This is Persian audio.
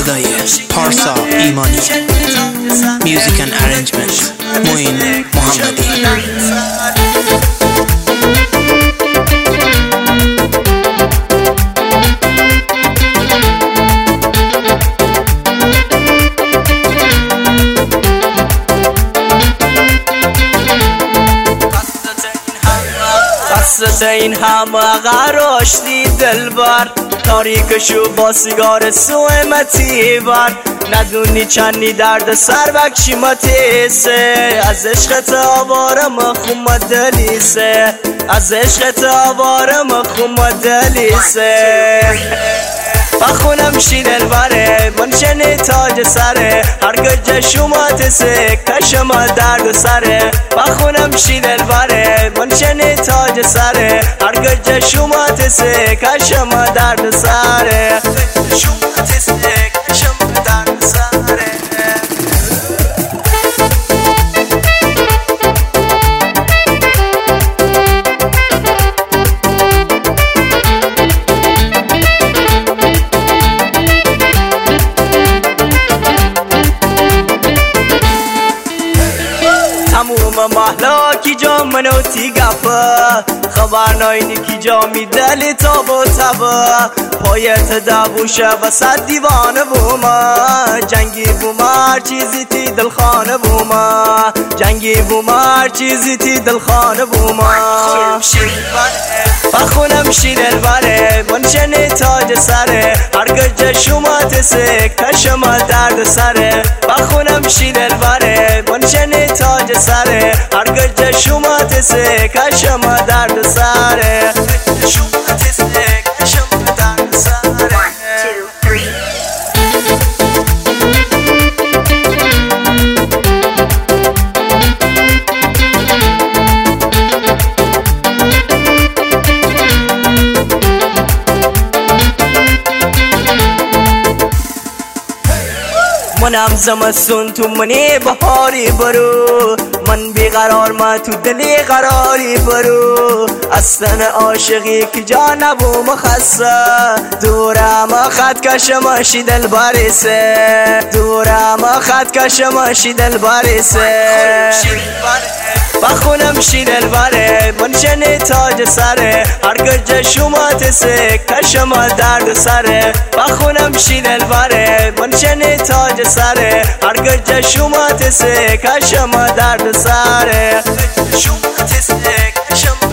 صدای پارسا ایمانی، میوزیک اند ارنجمنت معین محمدی. قصد این همه غراشتی دلبر، تاریکشو با سیگار سومتی بر. ندونی چندی درد سر بکشی متیسه، از عشقت آوارم خون دلیسه، از عشقت آوارم خون دلیسه. بخونم شی دلبره منشن تاج سره، هرگز شما تسه کشم درد سره. بخونم شی دلبره منشن تاج سره، هرگز شما تسه کشم درد سره. شما تسه کشم درد سره. تموم محلا کی جا منو تی گفه، خبر ناینی کی جا می دلی تاب و تبه. پایت دبوشه وسط دیوانه بوما، جنگی بوما هر چیزی تی دلخانه بوما، جنگی بوما هر چیزی تی دلخانه بوما. بخونم شی دلبره منشن تاج سره، هرگز شما تسه کشم درد سره. بخونم شی دلبره منشن تاج سره، هرگز شما تسه کشم درد سره. شما تسه کشم درد سره. منم زمستون تو منی بهاری برو، من بیقرار ما تو دلی قراری برو. اصلا عاشقی که جا نبوم خسته، دورم خط کشم شی دل بریسه، دورم خط کشم شی دل بریسه. بخونم شی دلبره منشن تاج سره، هرگز شما تسه کشم درد سره. بخونم شی دلبره منشن تاج سره، هرگز شما تسه کشم درد سره. شما تسه کشم